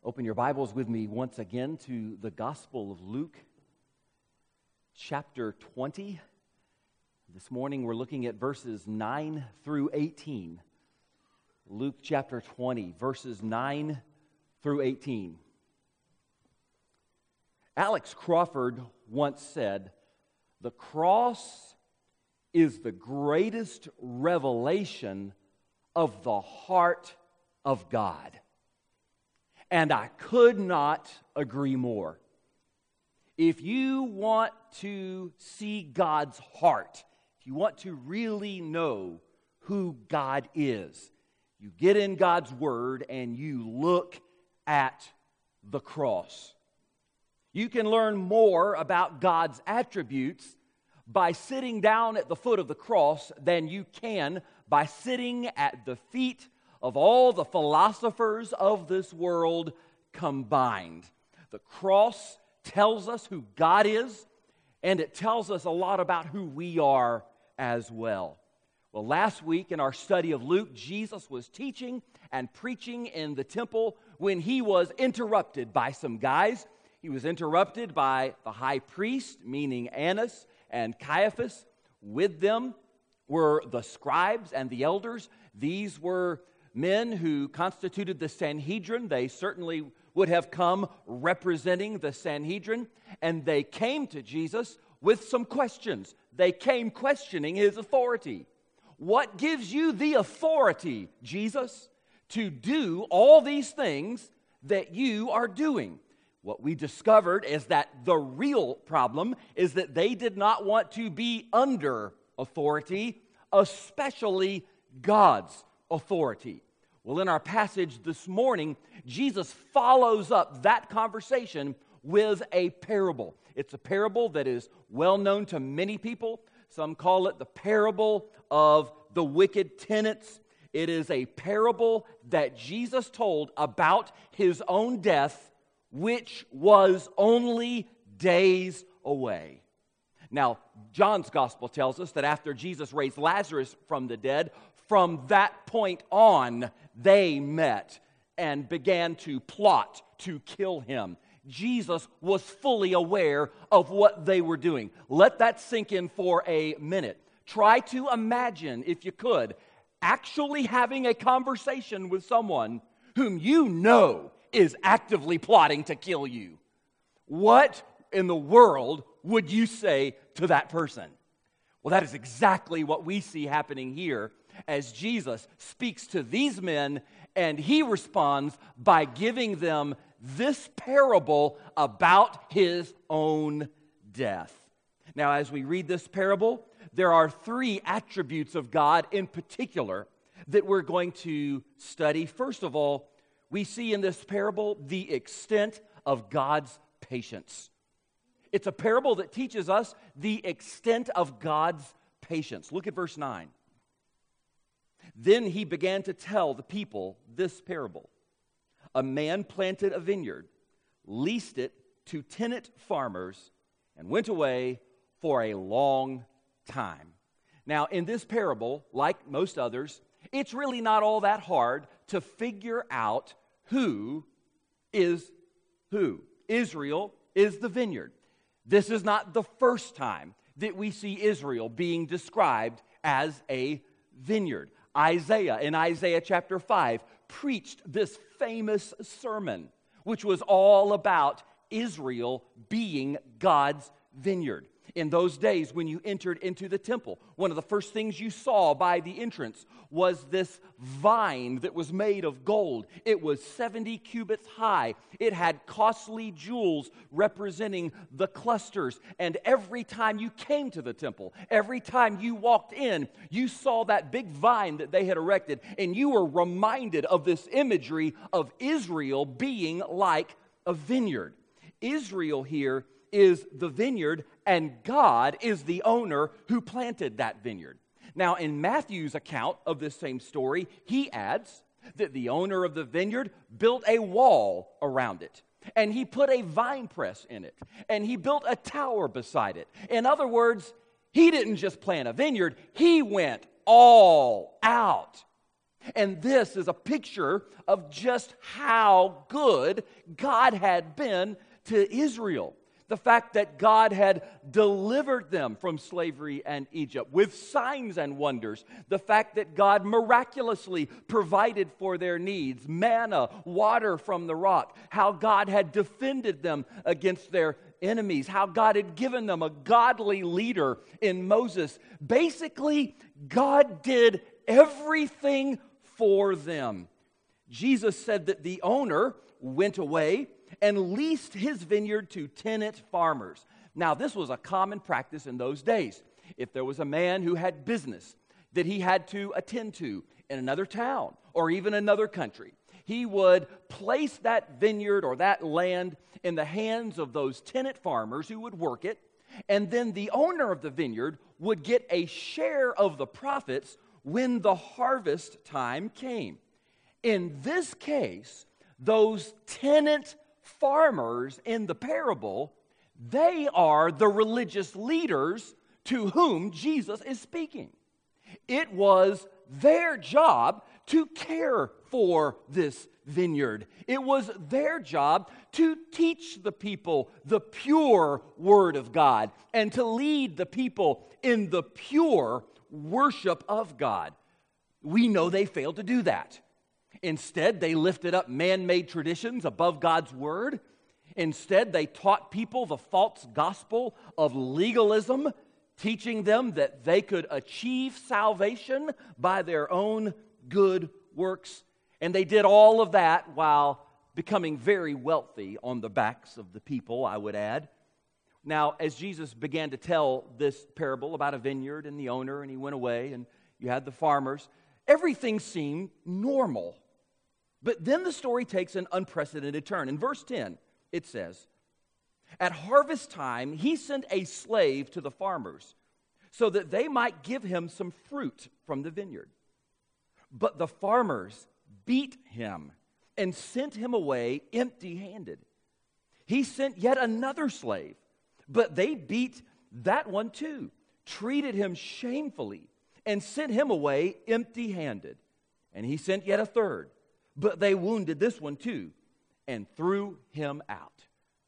Open your Bibles with me once again to the Gospel of Luke, chapter 20. This morning we're looking at verses 9 through 18. Luke chapter 20, verses 9 through 18. Alex Crawford once said, "The cross is the greatest revelation of the heart of God." And I could not agree more. If you want to see God's heart, if you want to really know who God is, you get in God's Word and you look at the cross. You can learn more about God's attributes by sitting down at the foot of the cross than you can by sitting at the feet of all the philosophers of this world combined. The cross tells us who God is, and it tells us a lot about who we are as well. Well, last week in our study of Luke, Jesus was teaching and preaching in the temple when he was interrupted by some guys. He was interrupted by the high priest, meaning Annas and Caiaphas. With them were the scribes and the elders. These were men who constituted the Sanhedrin. They certainly would have come representing the Sanhedrin, and they came to Jesus with some questions. They came questioning his authority. What gives you the authority, Jesus, to do all these things that you are doing? What we discovered is that the real problem is that they did not want to be under authority, especially God's authority. Well, in our passage this morning, Jesus follows up that conversation with a parable. It's a parable that is well known to many people. Some call it the parable of the wicked tenants. It is a parable that Jesus told about his own death, which was only days away. Now, John's gospel tells us that after Jesus raised Lazarus from the dead, from that point on, they met and began to plot to kill him. Jesus was fully aware of what they were doing. Let that sink in for a minute. Try to imagine, if you could, actually having a conversation with someone whom you know is actively plotting to kill you. What in the world would you say to that person? Well, that is exactly what we see happening here as Jesus speaks to these men, and he responds by giving them this parable about his own death. Now, as we read this parable, there are three attributes of God in particular that we're going to study. First of all, we see in this parable the extent of God's patience. It's a parable that teaches us the extent of God's patience. Look at verse 9. Then he began to tell the people this parable. A man planted a vineyard, leased it to tenant farmers, and went away for a long time. Now, in this parable, like most others, it's really not all that hard to figure out who is who. Israel is the vineyard. This is not the first time that we see Israel being described as a vineyard. Isaiah, in Isaiah chapter 5, preached this famous sermon, which was all about Israel being God's vineyard. In those days, when you entered into the temple, one of the first things you saw by the entrance was this vine that was made of gold. It was 70 cubits high. It had costly jewels representing the clusters. And every time you came to the temple, every time you walked in, you saw that big vine that they had erected, and you were reminded of this imagery of Israel being like a vineyard. Israel here is the vineyard, and God is the owner who planted that vineyard. Now, in Matthew's account of this same story, he adds that the owner of the vineyard built a wall around it, and he put a vine press in it, and he built a tower beside it. In other words, he didn't just plant a vineyard, he went all out. And this is a picture of just how good God had been to Israel. The fact that God had delivered them from slavery and Egypt with signs and wonders. The fact that God miraculously provided for their needs, manna, water from the rock. How God had defended them against their enemies. How God had given them a godly leader in Moses. Basically, God did everything for them. Jesus said that the owner went away and leased his vineyard to tenant farmers. Now, this was a common practice in those days. If there was a man who had business that he had to attend to in another town or even another country, he would place that vineyard or that land in the hands of those tenant farmers who would work it, and then the owner of the vineyard would get a share of the profits when the harvest time came. In this case, those tenant farmers in the parable, they are the religious leaders to whom Jesus is speaking. It was their job to care for this vineyard. It was their job to teach the people the pure Word of God and to lead the people in the pure worship of God. We know they failed to do that. Instead, they lifted up man-made traditions above God's Word. Instead, they taught people the false gospel of legalism, teaching them that they could achieve salvation by their own good works. And they did all of that while becoming very wealthy on the backs of the people, I would add. Now, as Jesus began to tell this parable about a vineyard and the owner, and he went away, and you had the farmers, everything seemed normal. But then the story takes an unprecedented turn. In verse 10, it says, "At harvest time, he sent a slave to the farmers so that they might give him some fruit from the vineyard. But the farmers beat him and sent him away empty-handed. He sent yet another slave, but they beat that one too, treated him shamefully, and sent him away empty-handed. And he sent yet a third, but they wounded this one too, and threw him out."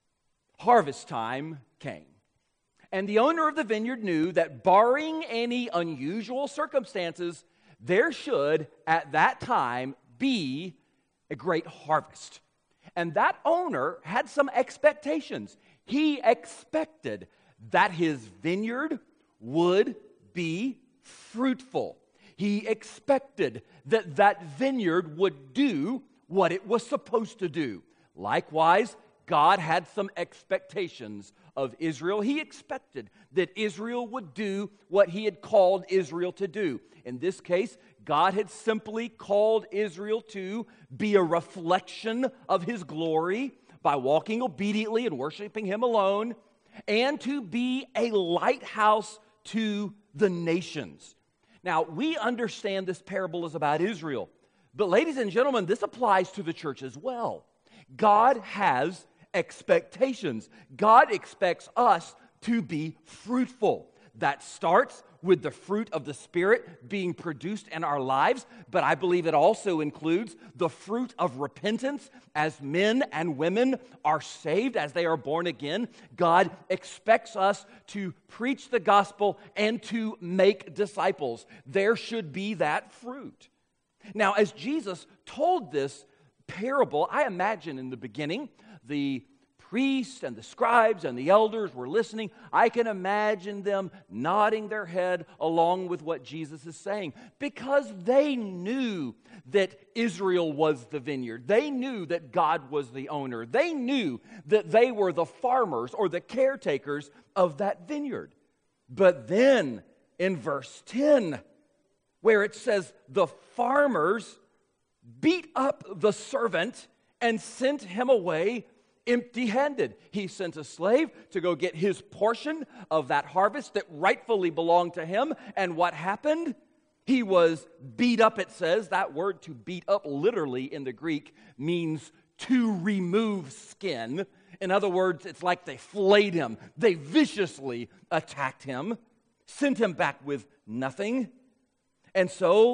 Harvest time came. And the owner of the vineyard knew that barring any unusual circumstances, there should, at that time, be a great harvest. And that owner had some expectations. He expected that his vineyard would be fruitful. He expected that that vineyard would do what it was supposed to do. Likewise, God had some expectations of Israel. He expected that Israel would do what he had called Israel to do. In this case, God had simply called Israel to be a reflection of his glory by walking obediently and worshiping him alone, and to be a lighthouse to the nations. Now, we understand this parable is about Israel, but ladies and gentlemen, this applies to the church as well. God has expectations. God expects us to be fruitful. That starts with the fruit of the Spirit being produced in our lives, but I believe it also includes the fruit of repentance. As men and women are saved, as they are born again, God expects us to preach the gospel and to make disciples. There should be that fruit. Now, as Jesus told this parable, I imagine in the beginning, the priests and the scribes and the elders were listening. I can imagine them nodding their head along with what Jesus is saying, because they knew that Israel was the vineyard. They knew that God was the owner. They knew that they were the farmers or the caretakers of that vineyard. But then in verse 10, where it says the farmers beat up the servant and sent him away empty-handed. He sent a slave to go get his portion of that harvest that rightfully belonged to him. And what happened? He was beat up, it says. That word to beat up literally in the Greek means to remove skin. In other words, it's like they flayed him. They viciously attacked him, sent him back with nothing. And so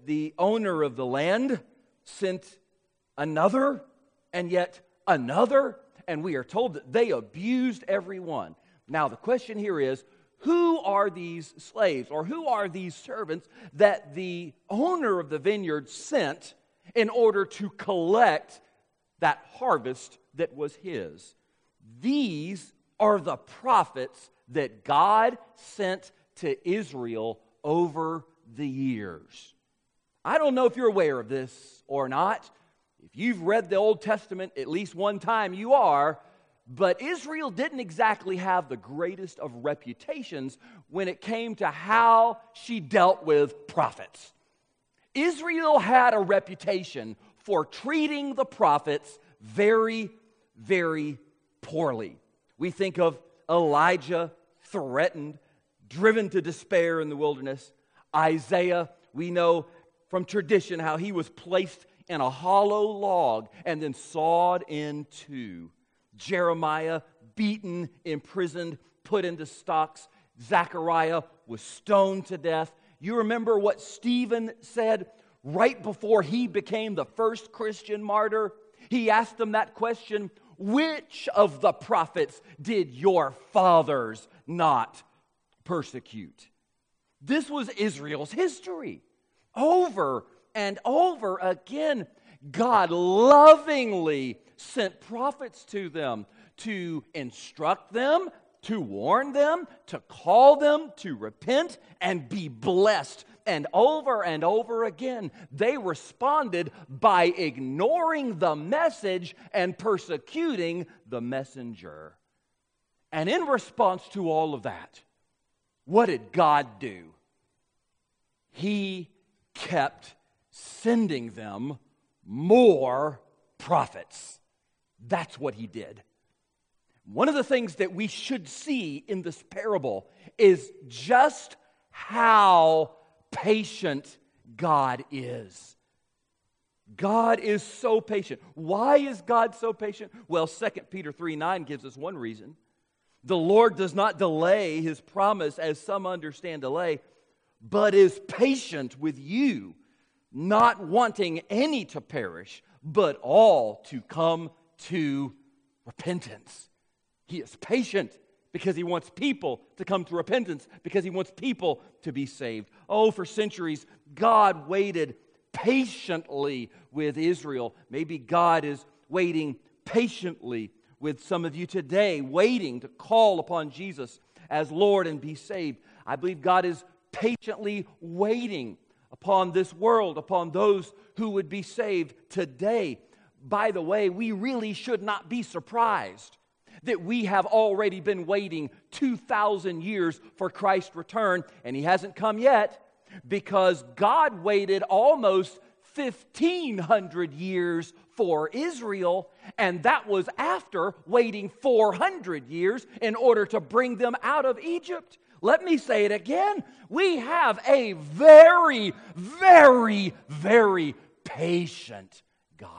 the owner of the land sent another, and yet another, and we are told that they abused everyone. Now, the question here is, who are these slaves, or who are these servants that the owner of the vineyard sent in order to collect that harvest that was his? These are the prophets that God sent to Israel over the years. I don't know if you're aware of this or not. If you've read the Old Testament at least one time, you are. But Israel didn't exactly have the greatest of reputations when it came to how she dealt with prophets. Israel had a reputation for treating the prophets very, very poorly. We think of Elijah threatened, driven to despair in the wilderness. Isaiah, we know from tradition how he was placed in a hollow log and then sawed in two. Jeremiah, beaten, imprisoned, put into stocks. Zechariah was stoned to death. You remember what Stephen said right before he became the first Christian martyr? He asked them that question, which of the prophets did your fathers not persecute? This was Israel's history. Over and over again, God lovingly sent prophets to them to instruct them, to warn them, to call them to repent and be blessed. And over again, they responded by ignoring the message and persecuting the messenger. And in response to all of that, what did God do? He kept sending them more prophets. That's what he did. One of the things that we should see in this parable is just how patient God is. God is so patient. Why is God so patient? Well, 2 Peter 3:9 gives us one reason. The Lord does not delay his promise, as some understand delay, but is patient with you, not wanting any to perish, but all to come to repentance. He is patient because he wants people to come to repentance, because he wants people to be saved. Oh, for centuries, God waited patiently with Israel. Maybe God is waiting patiently with some of you today, waiting to call upon Jesus as Lord and be saved. I believe God is patiently waiting upon this world, upon those who would be saved today. By the way, we really should not be surprised that we have already been waiting 2,000 years for Christ's return, and he hasn't come yet, because God waited almost 1,500 years for Israel, and that was after waiting 400 years in order to bring them out of Egypt. Let me say it again. We have a very, very, very patient God.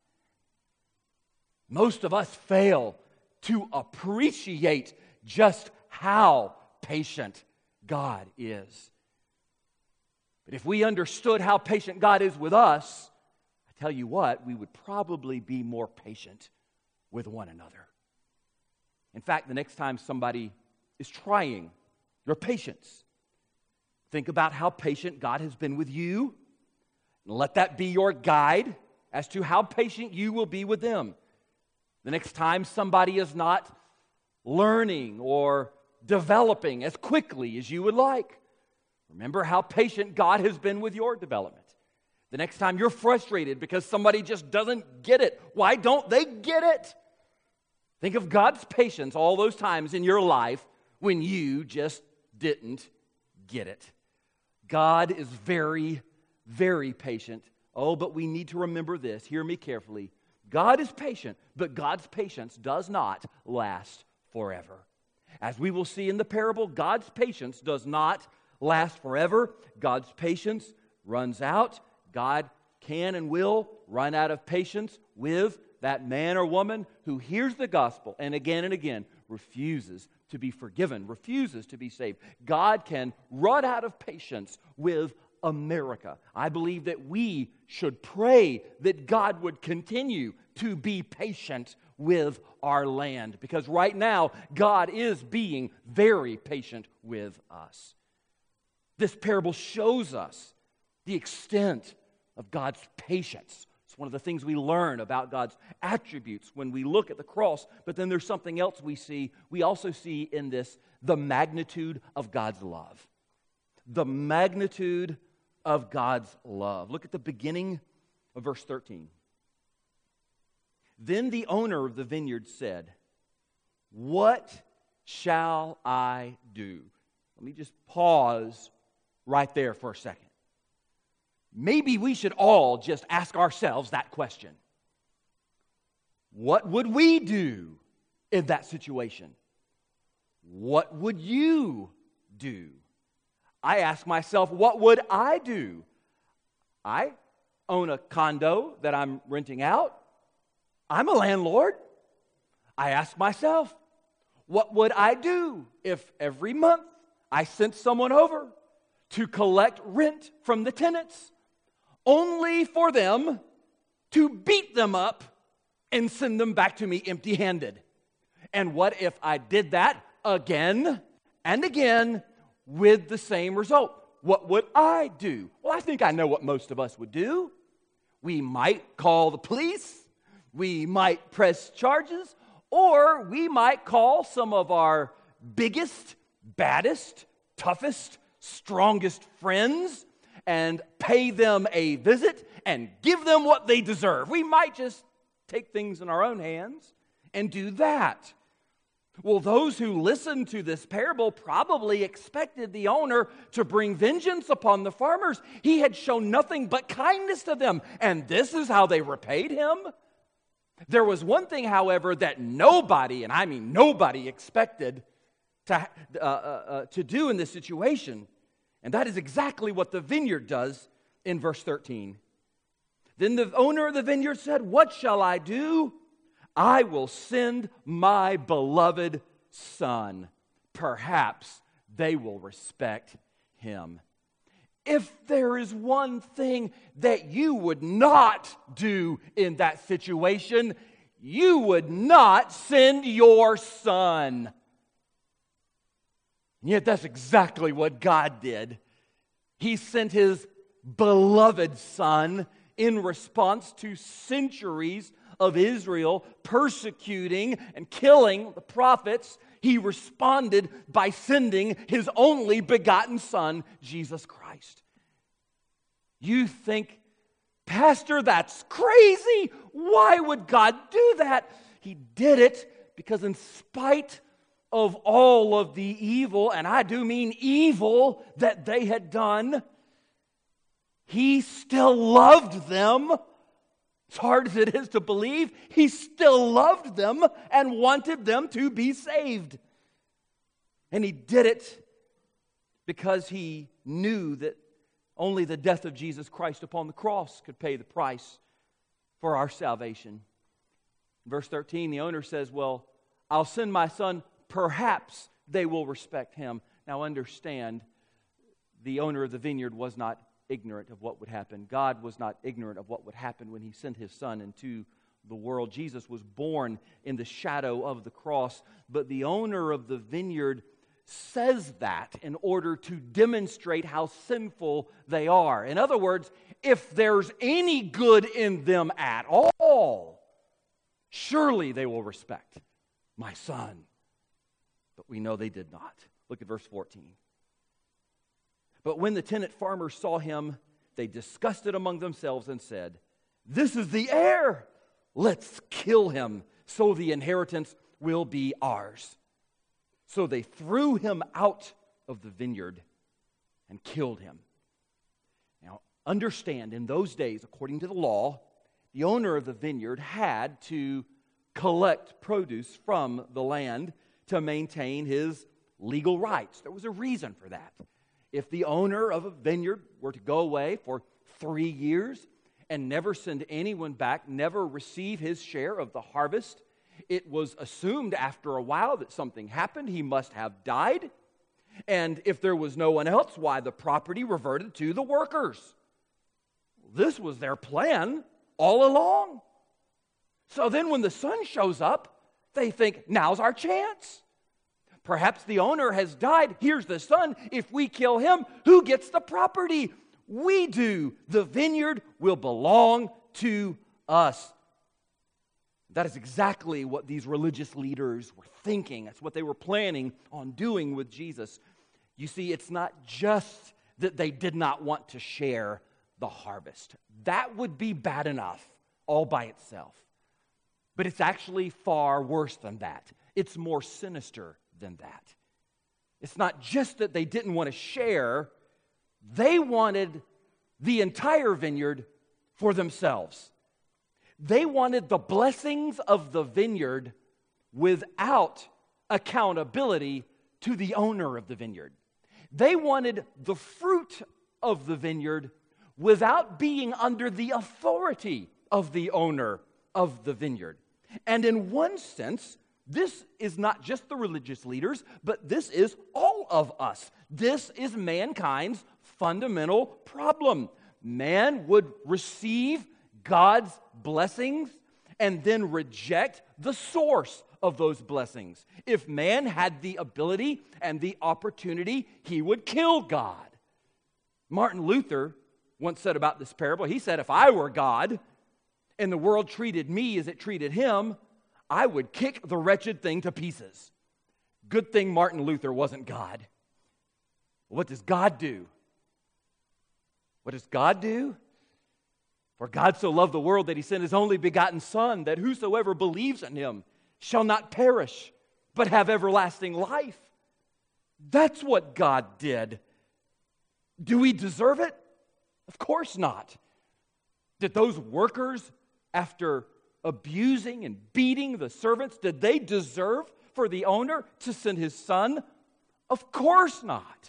Most of us fail to appreciate just how patient God is. But if we understood how patient God is with us, I tell you what, we would probably be more patient with one another. In fact, the next time somebody is trying your patience, think about how patient God has been with you, and let that be your guide as to how patient you will be with them. The next time somebody is not learning or developing as quickly as you would like, remember how patient God has been with your development. The next time you're frustrated because somebody just doesn't get it, why don't they get it? Think of God's patience all those times in your life when you just didn't get it. God is very, very patient. Oh, but we need to remember this. Hear me carefully. God is patient, but God's patience does not last forever. As we will see in the parable, God's patience does not last forever. God's patience runs out. God can and will run out of patience with that man or woman who hears the gospel and again refuses to be forgiven, refuses to be saved. God can run out of patience with America. I believe that we should pray that God would continue to be patient with our land, because right now God is being very patient with us. This parable shows us the extent of God's patience. It's one of the things we learn about God's attributes when we look at the cross. But then there's something else we see. We also see in this the magnitude of God's love. The magnitude of God's love. Look at the beginning of verse 13. Then the owner of the vineyard said, "What shall I do?" Let me just pause right there for a second. Maybe we should all just ask ourselves that question. What would we do in that situation? What would you do? I ask myself, what would I do? I own a condo that I'm renting out. I'm a landlord. I ask myself, what would I do if every month I sent someone over to collect rent from the tenants, only for them to beat them up and send them back to me empty-handed? And what if I did that again and again with the same result? What would I do? Well, I think I know what most of us would do. We might call the police. We might press charges, or we might call some of our biggest, baddest, toughest, strongest friends and pay them a visit and give them what they deserve. We might just take things in our own hands and do that. Well, those who listened to this parable probably expected the owner to bring vengeance upon the farmers. He had shown nothing but kindness to them, and this is how they repaid him. There was one thing, however, that nobody, and I mean nobody, expected to do in this situation, and that is exactly what the vineyard does in verse 13. Then the owner of the vineyard said, "What shall I do? I will send my beloved son. Perhaps they will respect him." If there is one thing that you would not do in that situation, you would not send your son. And yet that's exactly what God did. He sent his beloved son in response to centuries of Israel persecuting and killing the prophets. He responded by sending his only begotten son, Jesus Christ. You think, "Pastor, that's crazy. Why would God do that?" He did it because in spite of all of the evil, and I do mean evil, that they had done, he still loved them. As hard as it is to believe, he still loved them and wanted them to be saved. And he did it because he knew that only the death of Jesus Christ upon the cross could pay the price for our salvation. Verse 13, the owner says, "Well, I'll send my son. Perhaps they will respect him." Now understand, the owner of the vineyard was not ignorant of what would happen. God was not ignorant of what would happen when he sent his son into the world. Jesus was born in the shadow of the cross, but the owner of the vineyard says that in order to demonstrate how sinful they are. In other words, if there's any good in them at all, surely they will respect my son. But we know they did not. Look at verse 14. But when the tenant farmers saw him, they discussed it among themselves and said, "This is the heir. Let's kill him, so the inheritance will be ours." So they threw him out of the vineyard and killed him. Now, understand, in those days, according to the law, the owner of the vineyard had to collect produce from the land to maintain his legal rights. There was a reason for that. If the owner of a vineyard were to go away for 3 years and never send anyone back, never receive his share of the harvest, it was assumed after a while that something happened. He must have died. And if there was no one else, why, the property reverted to the workers. This was their plan all along. So then when the son shows up, they think, now's our chance. Perhaps the owner has died. Here's the son. If we kill him, who gets the property? We do. The vineyard will belong to us. That is exactly what these religious leaders were thinking. That's what they were planning on doing with Jesus. You see, it's not just that they did not want to share the harvest. That would be bad enough all by itself. But it's actually far worse than that. It's more sinister than that. It's not just that they didn't want to share, they wanted the entire vineyard for themselves. They wanted the blessings of the vineyard without accountability to the owner of the vineyard. They wanted the fruit of the vineyard without being under the authority of the owner of the vineyard. And in one sense, this is not just the religious leaders, but this is all of us. This is mankind's fundamental problem. Man would receive God's blessings and then reject the source of those blessings. If man had the ability and the opportunity, he would kill God. Martin Luther once said about this parable, he said, if I were God and the world treated me as it treated him, I would kick the wretched thing to pieces. Good thing Martin Luther wasn't God. What does God do? What does God do? For God so loved the world that he sent his only begotten Son, that whosoever believes in him shall not perish, but have everlasting life. That's what God did. Do we deserve it? Of course not. Did those workers, after abusing and beating the servants, did they deserve for the owner to send his son? Of course not.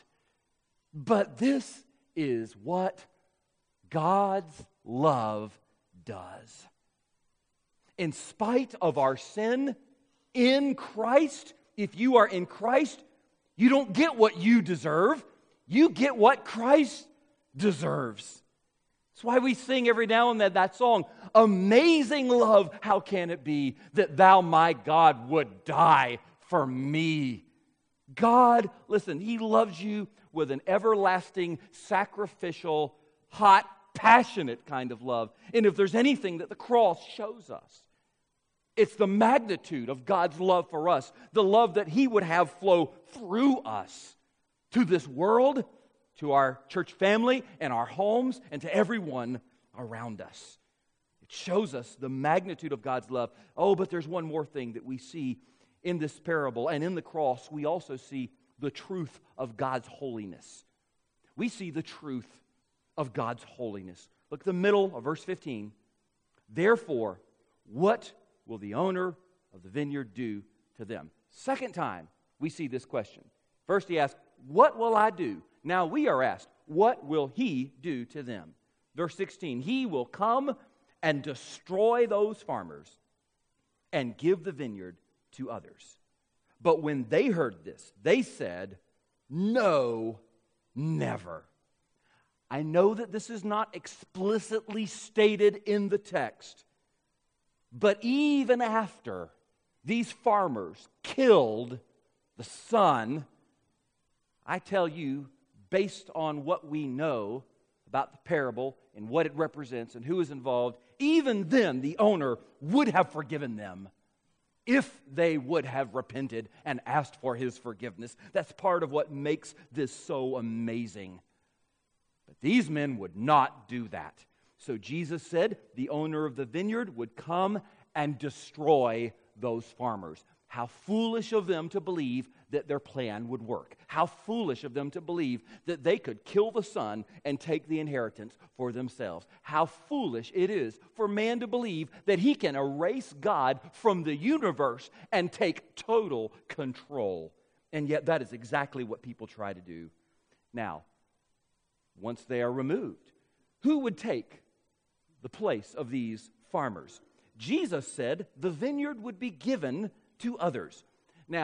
But this is what God's love does. In spite of our sin, in Christ, if you are in Christ, you don't get what you deserve. You get what Christ deserves. That's why we sing every now and then that song, amazing love, how can it be that thou, my God, would die for me? God, listen, he loves you with an everlasting, sacrificial, hot, passionate kind of love. And if there's anything that the cross shows us, it's the magnitude of God's love for us, the love that he would have flow through us to this world, to our church family and our homes, and to everyone around us. It shows us the magnitude of God's love. Oh, but there's one more thing that we see in this parable, and in the cross, we also see the truth of God's holiness. We see the truth of God's holiness. Look at the middle of verse 15. Therefore, what will the owner of the vineyard do to them? Second time we see this question. First he asked, what will I do? Now we are asked, what will he do to them? Verse 16, he will come and destroy those farmers and give the vineyard to others. But when they heard this, they said, no, never. I know that this is not explicitly stated in the text, but even after these farmers killed the son, I tell you, based on what we know about the parable and what it represents and who is involved, even then the owner would have forgiven them if they would have repented and asked for his forgiveness. That's part of what makes this so amazing. But these men would not do that. So Jesus said the owner of the vineyard would come and destroy those farmers. How foolish of them to believe that their plan would work. How foolish of them to believe that they could kill the son and take the inheritance for themselves. How foolish it is for man to believe that he can erase God from the universe and take total control. And yet that is exactly what people try to do. Now, once they are removed, who would take the place of these farmers? Jesus said the vineyard would be given to others. Now,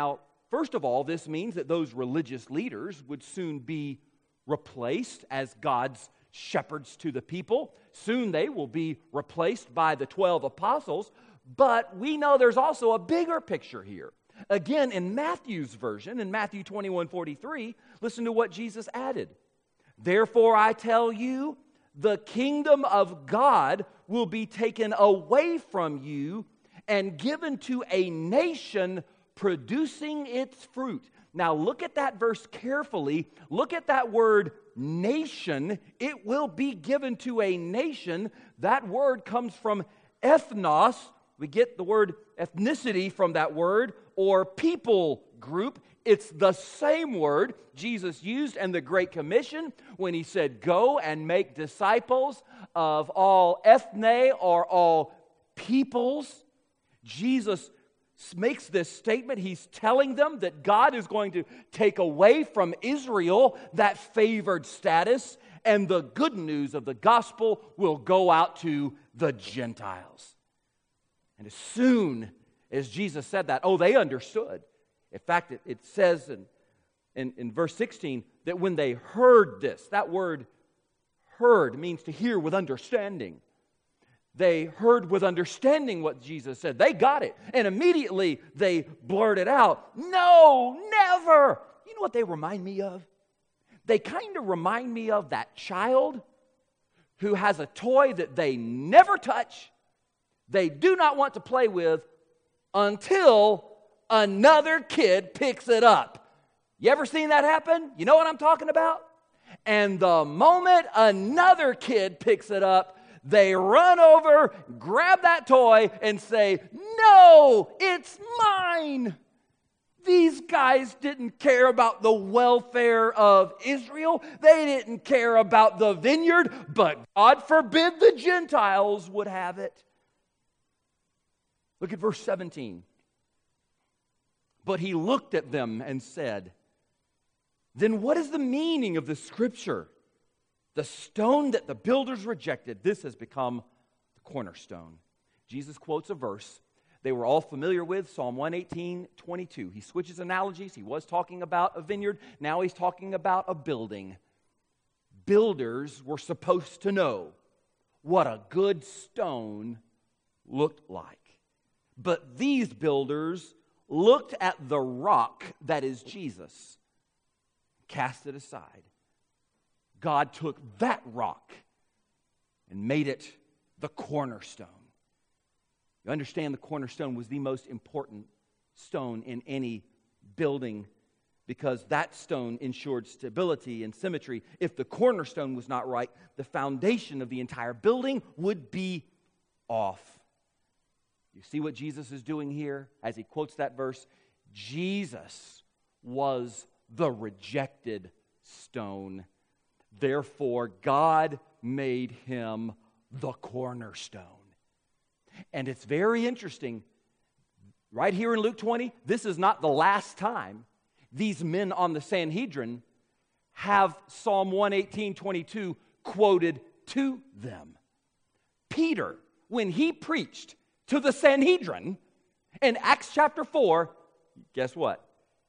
first of all, this means that those religious leaders would soon be replaced as God's shepherds to the people. Soon they will be replaced by the 12 apostles. But we know there's also a bigger picture here. Again, in Matthew's version, in Matthew 21:43, listen to what Jesus added. Therefore I tell you, the kingdom of God will be taken away from you and given to a nation producing its fruit. Now look at that verse carefully. Look at that word nation. It will be given to a nation. That word comes from ethnos. We get the word ethnicity from that word, or people group. It's the same word Jesus used in the Great Commission when he said, go and make disciples of all ethne, or all peoples. Jesus makes this statement. He's telling them that God is going to take away from Israel that favored status, and the good news of the gospel will go out to the Gentiles. And as soon as Jesus said that, they understood. In fact, it says in verse 16 that when they heard this, that word heard means to hear with understanding. They heard with understanding what Jesus said. They got it. And immediately they blurted out, no, never. You know what they remind me of? They kind of remind me of that child who has a toy that they never touch, they do not want to play with until another kid picks it up. You ever seen that happen? You know what I'm talking about? And the moment another kid picks it up, they run over, grab that toy, and say, no, it's mine. These guys didn't care about the welfare of Israel. They didn't care about the vineyard, but God forbid the Gentiles would have it. Look at verse 17. But he looked at them and said, then what is the meaning of the scripture? The stone that the builders rejected, this has become the cornerstone. Jesus quotes a verse they were all familiar with, Psalm 118:22. He switches analogies. He was talking about a vineyard. Now he's talking about a building. Builders were supposed to know what a good stone looked like. But these builders looked at the rock that is Jesus, cast it aside. God took that rock and made it the cornerstone. You understand the cornerstone was the most important stone in any building because that stone ensured stability and symmetry. If the cornerstone was not right, the foundation of the entire building would be off. You see what Jesus is doing here as he quotes that verse? Jesus was the rejected stone. Therefore, God made him the cornerstone. And it's very interesting. Right here in Luke 20, this is not the last time these men on the Sanhedrin have Psalm 118:22 quoted to them. Peter, when he preached to the Sanhedrin in Acts chapter 4, guess what?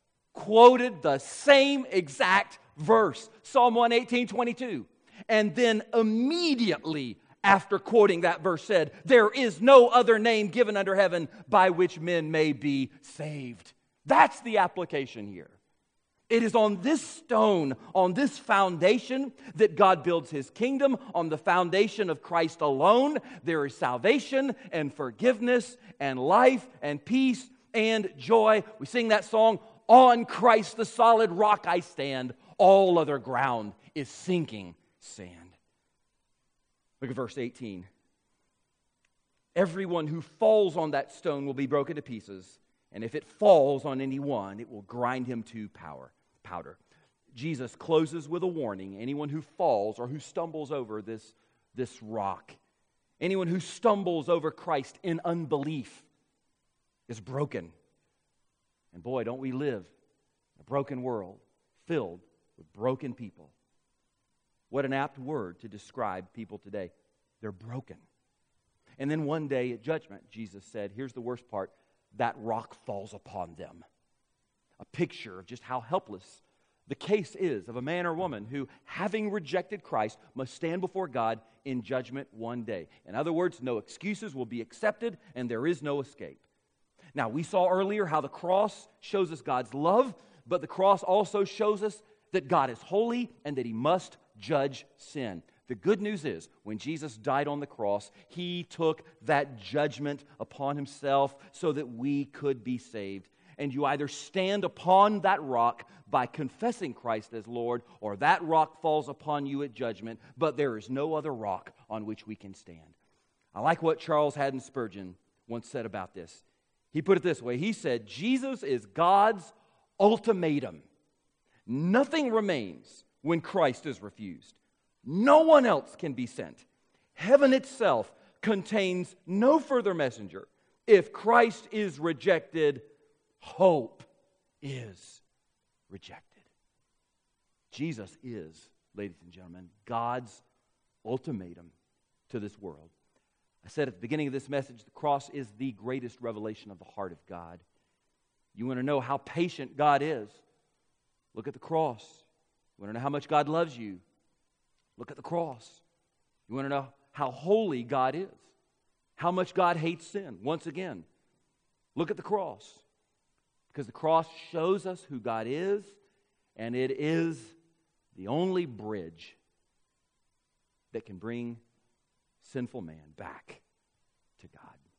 Quoted the same exact verse, Psalm 118:22. And then immediately after quoting that verse said, there is no other name given under heaven by which men may be saved. That's the application here. It is on this stone, on this foundation, that God builds his kingdom. On the foundation of Christ alone, there is salvation and forgiveness and life and peace and joy. We sing that song, on Christ the solid rock I stand. All other ground is sinking sand. Look at verse 18. Everyone who falls on that stone will be broken to pieces, and if it falls on anyone, it will grind him to powder. Jesus closes with a warning. Anyone who falls or who stumbles over this rock, anyone who stumbles over Christ in unbelief is broken. And boy, don't we live in a broken world filled with broken people. What an apt word to describe people today. They're broken. And then one day at judgment, Jesus said, here's the worst part, that rock falls upon them. a picture of just how helpless the case is of a man or woman who, having rejected Christ, must stand before God in judgment one day. In other words, no excuses will be accepted, and there is no escape. Now, we saw earlier how the cross shows us God's love, but the cross also shows us that God is holy and that He must judge sin. The good news is, when Jesus died on the cross, He took that judgment upon Himself so that we could be saved. And you either stand upon that rock by confessing Christ as Lord, or that rock falls upon you at judgment, but there is no other rock on which we can stand. I like what Charles Haddon Spurgeon once said about this. He put it this way. He said, Jesus is God's ultimatum. Nothing remains when Christ is refused. No one else can be sent. Heaven itself contains no further messenger. If Christ is rejected, hope is rejected. Jesus is, ladies and gentlemen, God's ultimatum to this world. I said at the beginning of this message, the cross is the greatest revelation of the heart of God. You want to know how patient God is? Look at the cross. You want to know how much God loves you? Look at the cross. You want to know how holy God is? How much God hates sin? Once again, look at the cross. Because the cross shows us who God is, and it is the only bridge that can bring sinful man back to God.